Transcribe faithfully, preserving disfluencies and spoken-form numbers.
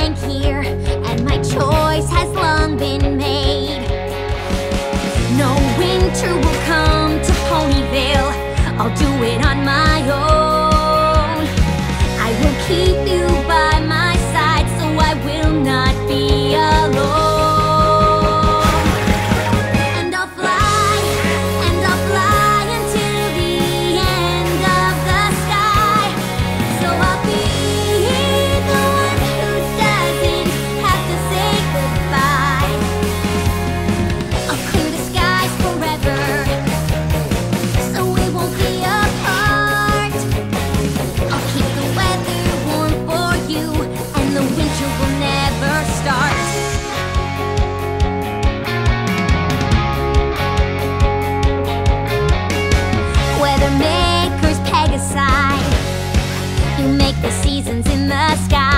blank here, and my choice has long been made. No winter will come to Ponyville, I'll do it on my own. I will keep you by my side, so I will not be alone. And I'll fly, and I'll fly until the end of the sky. So I'll be the one who doesn't have to say goodbye. I'll clear the skies forever, so we won't be apart. I'll keep the weather warm for you, and the winter will never start. Weather makers peg aside, you make the seasons in the sky.